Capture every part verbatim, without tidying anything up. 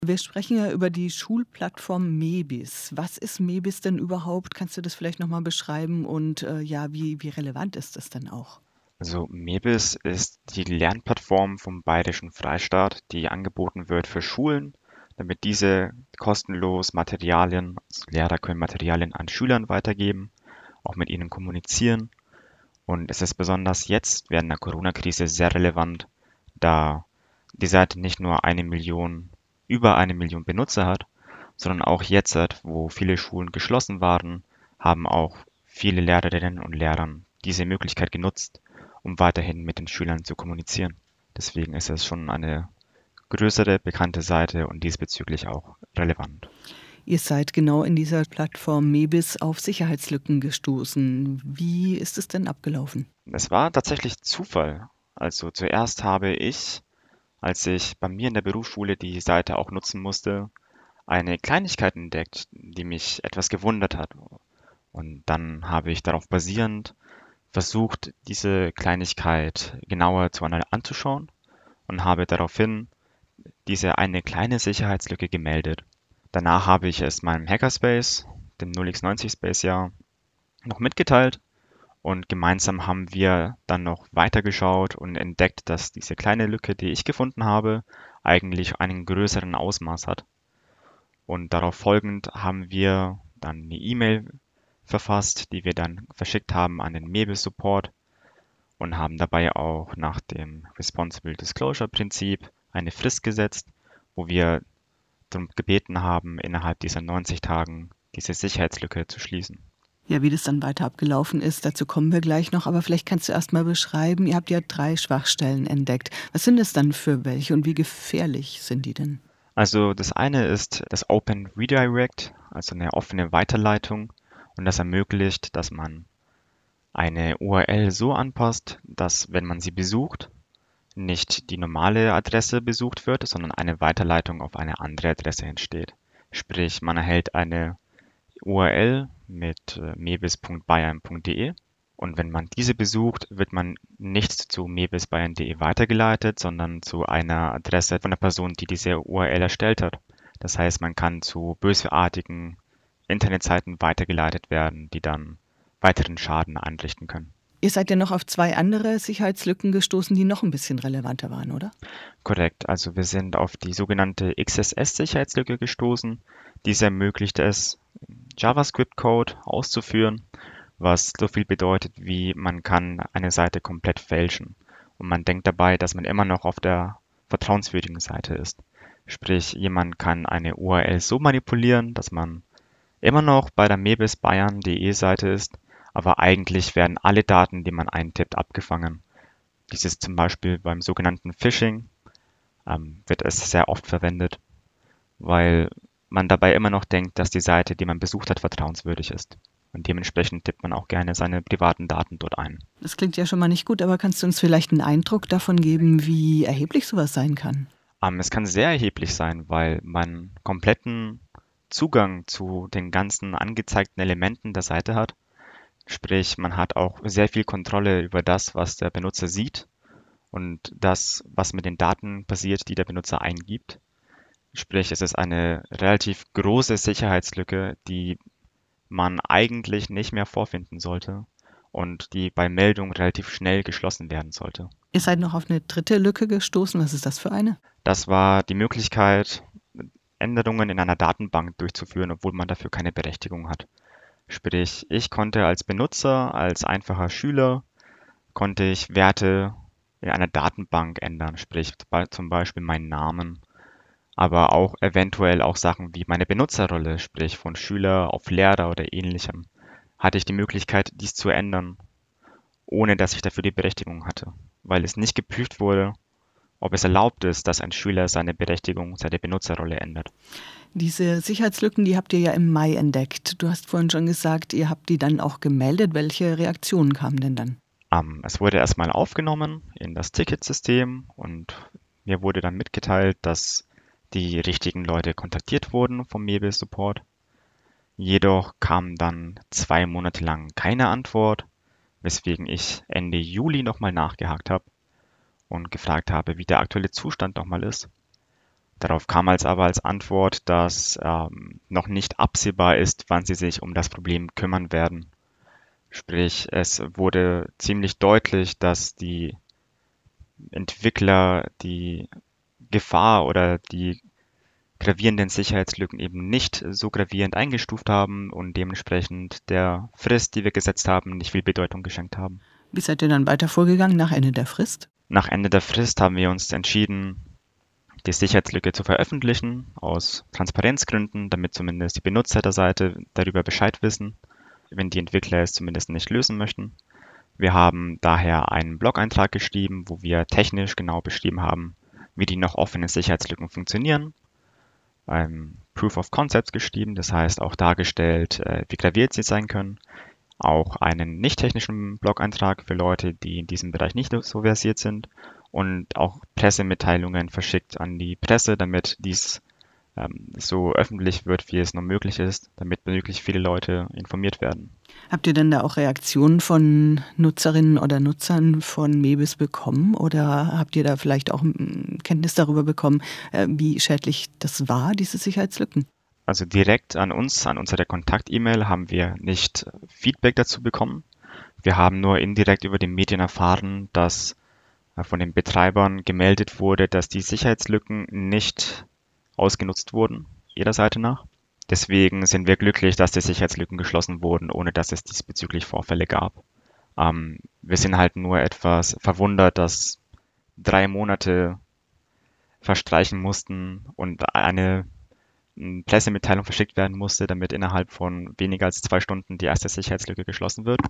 Wir sprechen ja über die Schulplattform MEBIS. Was ist MEBIS denn überhaupt? Kannst du das vielleicht noch mal beschreiben und, äh, ja, wie wie relevant ist das denn auch? Also MEBIS ist die Lernplattform vom Bayerischen Freistaat, die angeboten wird für Schulen, damit diese kostenlos Materialien, also Lehrer können Materialien an Schülern weitergeben, auch mit ihnen kommunizieren. Und es ist besonders jetzt während der Corona-Krise sehr relevant, da die Seite nicht nur eine Million, über eine Million Benutzer hat, sondern auch jetzt, wo viele Schulen geschlossen waren, haben auch viele Lehrerinnen und Lehrer diese Möglichkeit genutzt, um weiterhin mit den Schülern zu kommunizieren. Deswegen ist es schon eine größere bekannte Seite und diesbezüglich auch relevant. Ihr seid genau in dieser Plattform MEBIS auf Sicherheitslücken gestoßen. Wie ist es denn abgelaufen? Es war tatsächlich Zufall. Also zuerst habe ich, als ich bei mir in der Berufsschule die Seite auch nutzen musste, eine Kleinigkeit entdeckt, die mich etwas gewundert hat. Und dann habe ich darauf basierend versucht, diese Kleinigkeit genauer zu ana- anzuschauen und habe daraufhin diese eine kleine Sicherheitslücke gemeldet. Danach habe ich es meinem Hackerspace, dem null x neunzig Space ja, noch mitgeteilt und gemeinsam haben wir dann noch weitergeschaut und entdeckt, dass diese kleine Lücke, die ich gefunden habe, eigentlich einen größeren Ausmaß hat. Und darauf folgend haben wir dann eine E-Mail verfasst, die wir dann verschickt haben an den MEBIS Support und haben dabei auch nach dem Responsible Disclosure Prinzip eine Frist gesetzt, wo wir darum gebeten haben, innerhalb dieser neunzig Tagen diese Sicherheitslücke zu schließen. Ja, wie das dann weiter abgelaufen ist, dazu kommen wir gleich noch, aber vielleicht kannst du erst mal beschreiben, ihr habt ja drei Schwachstellen entdeckt. Was sind es dann für welche und wie gefährlich sind die denn? Also das eine ist das Open Redirect, also eine offene Weiterleitung, und das ermöglicht, dass man eine U R L so anpasst, dass, wenn man sie besucht, nicht die normale Adresse besucht wird, sondern eine Weiterleitung auf eine andere Adresse entsteht. Sprich, man erhält eine U R L mit äh, mebis punkt bayern punkt de und wenn man diese besucht, wird man nicht zu mebis punkt bayern punkt de weitergeleitet, sondern zu einer Adresse von der Person, die diese U R L erstellt hat. Das heißt, man kann zu bösartigen Internetseiten weitergeleitet werden, die dann weiteren Schaden anrichten können. Ihr seid ja noch auf zwei andere Sicherheitslücken gestoßen, die noch ein bisschen relevanter waren, oder? Korrekt, also wir sind auf die sogenannte X S S-Sicherheitslücke gestoßen. Diese ermöglicht es, JavaScript-Code auszuführen, was so viel bedeutet wie man kann eine Seite komplett fälschen. Und man denkt dabei, dass man immer noch auf der vertrauenswürdigen Seite ist. Sprich, jemand kann eine U R L so manipulieren, dass man immer noch bei der mebis punkt bayern punkt de Seite ist, aber eigentlich werden alle Daten, die man eintippt, abgefangen. Dies ist zum Beispiel beim sogenannten Phishing, ähm, wird es sehr oft verwendet, weil man dabei immer noch denkt, dass die Seite, die man besucht hat, vertrauenswürdig ist. Und dementsprechend tippt man auch gerne seine privaten Daten dort ein. Das klingt ja schon mal nicht gut, aber kannst du uns vielleicht einen Eindruck davon geben, wie erheblich sowas sein kann? Ähm, es kann sehr erheblich sein, weil man kompletten Zugang zu den ganzen angezeigten Elementen der Seite hat. Sprich, man hat auch sehr viel Kontrolle über das, was der Benutzer sieht und das, was mit den Daten passiert, die der Benutzer eingibt. Sprich, es ist eine relativ große Sicherheitslücke, die man eigentlich nicht mehr vorfinden sollte und die bei Meldung relativ schnell geschlossen werden sollte. Ihr seid noch auf eine dritte Lücke gestoßen. Was ist das für eine? Das war die Möglichkeit, Änderungen in einer Datenbank durchzuführen, obwohl man dafür keine Berechtigung hat. Sprich, ich konnte als Benutzer, als einfacher Schüler, konnte ich Werte in einer Datenbank ändern, sprich zum Beispiel meinen Namen, aber auch eventuell auch Sachen wie meine Benutzerrolle, sprich von Schüler auf Lehrer oder ähnlichem, hatte ich die Möglichkeit, dies zu ändern, ohne dass ich dafür die Berechtigung hatte, weil es nicht geprüft wurde, ob es erlaubt ist, dass ein Schüler seine Berechtigung, seine Benutzerrolle ändert. Diese Sicherheitslücken, die habt ihr ja im Mai entdeckt. Du hast vorhin schon gesagt, ihr habt die dann auch gemeldet. Welche Reaktionen kamen denn dann? Ähm, es wurde erstmal aufgenommen in das Ticketsystem und mir wurde dann mitgeteilt, dass die richtigen Leute kontaktiert wurden vom MEBIS Support. Jedoch kam dann zwei Monate lang keine Antwort, weswegen ich Ende Juli nochmal nachgehakt habe und gefragt habe, wie der aktuelle Zustand nochmal ist. Darauf kam als aber als Antwort, dass ähm, noch nicht absehbar ist, wann sie sich um das Problem kümmern werden. Sprich, es wurde ziemlich deutlich, dass die Entwickler die Gefahr oder die gravierenden Sicherheitslücken eben nicht so gravierend eingestuft haben und dementsprechend der Frist, die wir gesetzt haben, nicht viel Bedeutung geschenkt haben. Wie seid ihr dann weiter vorgegangen nach Ende der Frist? Nach Ende der Frist haben wir uns entschieden, die Sicherheitslücke zu veröffentlichen, aus Transparenzgründen, damit zumindest die Benutzer der Seite darüber Bescheid wissen, wenn die Entwickler es zumindest nicht lösen möchten. Wir haben daher einen Blog-Eintrag geschrieben, wo wir technisch genau beschrieben haben, wie die noch offenen Sicherheitslücken funktionieren. Ein Proof of Concepts geschrieben, das heißt auch dargestellt, äh, wie gravierend sie sein können. Auch einen nicht technischen Blog-Eintrag für Leute, die in diesem Bereich nicht so versiert sind. Und auch Pressemitteilungen verschickt an die Presse, damit dies ähm, so öffentlich wird, wie es nur möglich ist, damit möglichst viele Leute informiert werden. Habt ihr denn da auch Reaktionen von Nutzerinnen oder Nutzern von Mebis bekommen oder habt ihr da vielleicht auch mm, Kenntnis darüber bekommen, äh, wie schädlich das war, diese Sicherheitslücken? Also direkt an uns, an unsere Kontakt-E-Mail haben wir nicht Feedback dazu bekommen. Wir haben nur indirekt über die Medien erfahren, dass äh, von den Betreibern gemeldet wurde, dass die Sicherheitslücken nicht ausgenutzt wurden, ihrer Seite nach. Deswegen sind wir glücklich, dass die Sicherheitslücken geschlossen wurden, ohne dass es diesbezüglich Vorfälle gab. Ähm, wir sind halt nur etwas verwundert, dass drei Monate verstreichen mussten und eine m, Pressemitteilung verschickt werden musste, damit innerhalb von weniger als zwei Stunden die erste Sicherheitslücke geschlossen wird.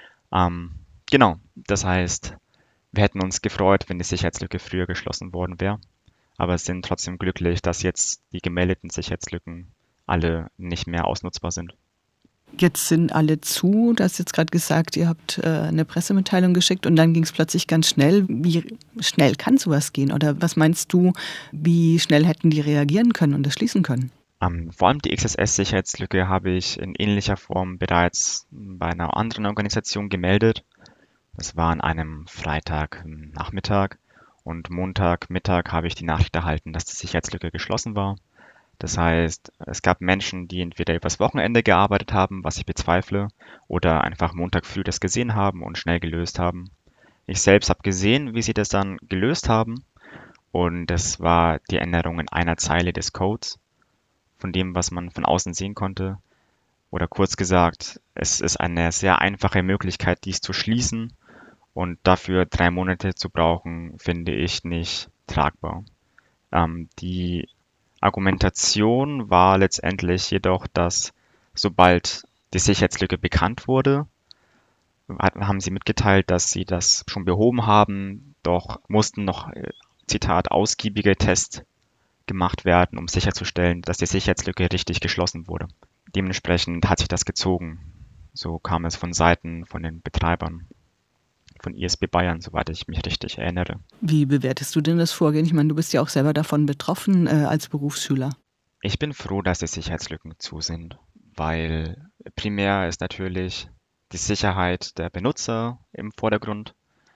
Ähm, genau, das heißt, wir hätten uns gefreut, wenn die Sicherheitslücke früher geschlossen worden wäre, aber sind trotzdem glücklich, dass jetzt die gemeldeten Sicherheitslücken alle nicht mehr ausnutzbar sind. Jetzt sind alle zu. Du hast jetzt gerade gesagt, ihr habt äh, eine Pressemitteilung geschickt und dann ging es plötzlich ganz schnell. Wie schnell kann sowas gehen? Oder was meinst du, wie schnell hätten die reagieren können und das schließen können? Ähm, vor allem die X S S-Sicherheitslücke habe ich in ähnlicher Form bereits bei einer anderen Organisation gemeldet. Das war an einem Freitagnachmittag und Montagmittag habe ich die Nachricht erhalten, dass die Sicherheitslücke geschlossen war. Das heißt, es gab Menschen, die entweder übers Wochenende gearbeitet haben, was ich bezweifle, oder einfach Montag früh das gesehen haben und schnell gelöst haben. Ich selbst habe gesehen, wie sie das dann gelöst haben, und das war die Änderung in einer Zeile des Codes, von dem, was man von außen sehen konnte. Oder kurz gesagt, es ist eine sehr einfache Möglichkeit, dies zu schließen, und dafür drei Monate zu brauchen, finde ich nicht tragbar. Ähm, die Argumentation war letztendlich jedoch, dass sobald die Sicherheitslücke bekannt wurde, hat- haben sie mitgeteilt, dass sie das schon behoben haben, doch mussten noch, äh, Zitat, ausgiebige Tests gemacht werden, um sicherzustellen, dass die Sicherheitslücke richtig geschlossen wurde. Dementsprechend hat sich das gezogen. So kam es von Seiten von den Betreibern von I S B Bayern, soweit ich mich richtig erinnere. Wie bewertest du denn das Vorgehen? Ich meine, du bist ja auch selber davon betroffen äh, als Berufsschüler. Ich bin froh, dass die Sicherheitslücken zu sind, weil primär ist natürlich die Sicherheit der Benutzer im Vordergrund,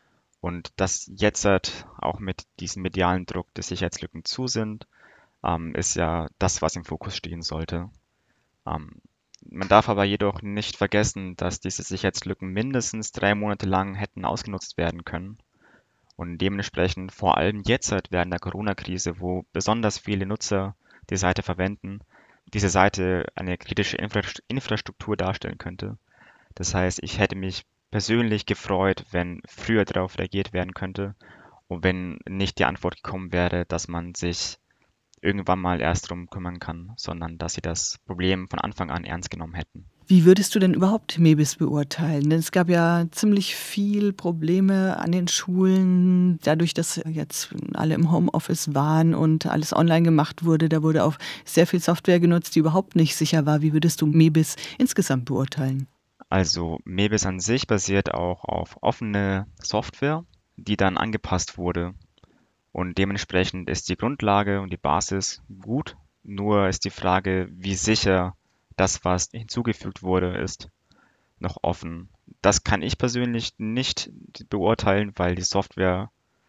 und dass jetzt halt auch mit diesem medialen Druck die Sicherheitslücken zu sind, ähm, ist ja das, was im Fokus stehen sollte. Ähm, Man darf aber jedoch nicht vergessen, dass diese Sicherheitslücken mindestens drei Monate lang hätten ausgenutzt werden können. Und dementsprechend vor allem jetzt halt während der Corona-Krise, wo besonders viele Nutzer die Seite verwenden, diese Seite eine kritische Infra Infrastruktur darstellen könnte. Das heißt, ich hätte mich persönlich gefreut, wenn früher darauf reagiert werden könnte und wenn nicht die Antwort gekommen wäre, dass man sich irgendwann mal erst drum kümmern kann, sondern dass sie das Problem von Anfang an ernst genommen hätten. Wie würdest du denn überhaupt Mebis beurteilen? Denn es gab ja ziemlich viel Probleme an den Schulen, dadurch, dass jetzt alle im Homeoffice waren und alles online gemacht wurde. Da wurde auch sehr viel Software genutzt, die überhaupt nicht sicher war. Wie würdest du Mebis insgesamt beurteilen? Also Mebis an sich basiert auch auf offene Software, die dann angepasst wurde. Und dementsprechend ist die Grundlage und die Basis gut. Nur ist die Frage, wie sicher das, was hinzugefügt wurde, ist, noch offen. Das kann ich persönlich nicht beurteilen, weil die Software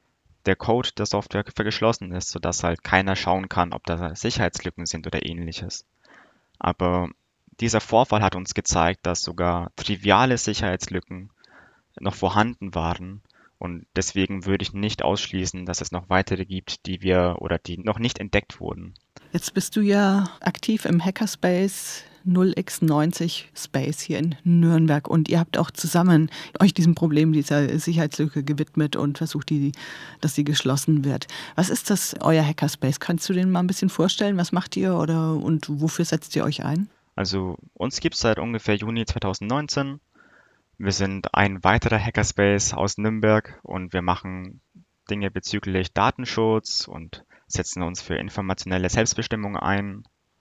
der Code der Software geschlossen ist, sodass halt keiner schauen kann, ob da Sicherheitslücken sind oder ähnliches. Aber dieser Vorfall hat uns gezeigt, dass sogar triviale Sicherheitslücken noch vorhanden waren. Und deswegen würde ich nicht ausschließen, dass es noch weitere gibt, die wir oder die noch nicht entdeckt wurden. Jetzt bist du ja aktiv im Hackerspace null x neunzig Space hier in Nürnberg und ihr habt auch zusammen euch diesem Problem dieser Sicherheitslücke gewidmet und versucht, die, dass sie geschlossen wird. Was ist das, euer Hackerspace? Kannst du den mal ein bisschen vorstellen? Was macht ihr oder und wofür setzt ihr euch ein? Also uns gibt es seit ungefähr Juni zweitausendneunzehn. Wir sind ein weiterer Hackerspace aus Nürnberg und wir machen Dinge bezüglich Datenschutz und setzen uns für informationelle Selbstbestimmung ein.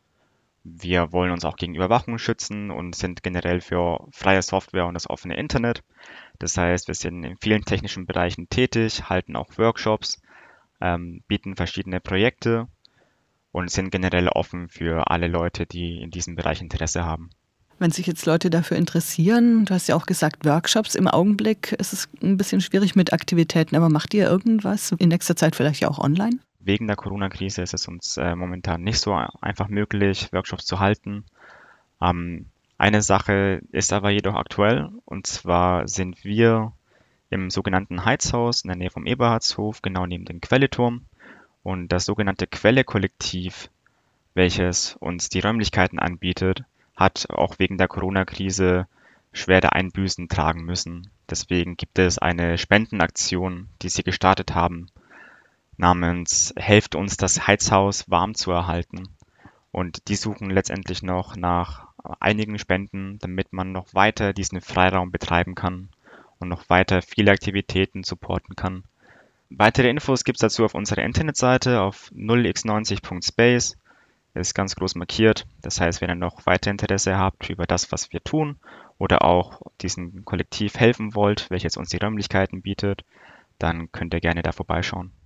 Wir wollen uns auch gegen Überwachung schützen und sind generell für freie Software und das offene Internet. Das heißt, wir sind in vielen technischen Bereichen tätig, halten auch Workshops, ähm, bieten verschiedene Projekte und sind generell offen für alle Leute, die in diesem Bereich Interesse haben. Wenn sich jetzt Leute dafür interessieren, du hast ja auch gesagt Workshops, im Augenblick ist es ein bisschen schwierig mit Aktivitäten, aber macht ihr irgendwas in nächster Zeit vielleicht ja auch online? Wegen der Corona-Krise ist es uns äh, momentan nicht so einfach möglich, Workshops zu halten. Ähm, eine Sache ist aber jedoch aktuell, und zwar sind wir im sogenannten Heizhaus in der Nähe vom Eberhardshof, genau neben dem Quelleturm. Und das sogenannte Quelle-Kollektiv, welches uns die Räumlichkeiten anbietet, hat auch wegen der Corona-Krise schwere Einbüßen tragen müssen. Deswegen gibt es eine Spendenaktion, die sie gestartet haben, namens Helft uns, das Heizhaus warm zu erhalten. Und die suchen letztendlich noch nach einigen Spenden, damit man noch weiter diesen Freiraum betreiben kann und noch weiter viele Aktivitäten supporten kann. Weitere Infos gibt es dazu auf unserer Internetseite auf null x neunzig punkt space. Ist ganz groß markiert. Das heißt, wenn ihr noch weiter Interesse habt über das, was wir tun oder auch diesem Kollektiv helfen wollt, welches uns die Räumlichkeiten bietet, dann könnt ihr gerne da vorbeischauen.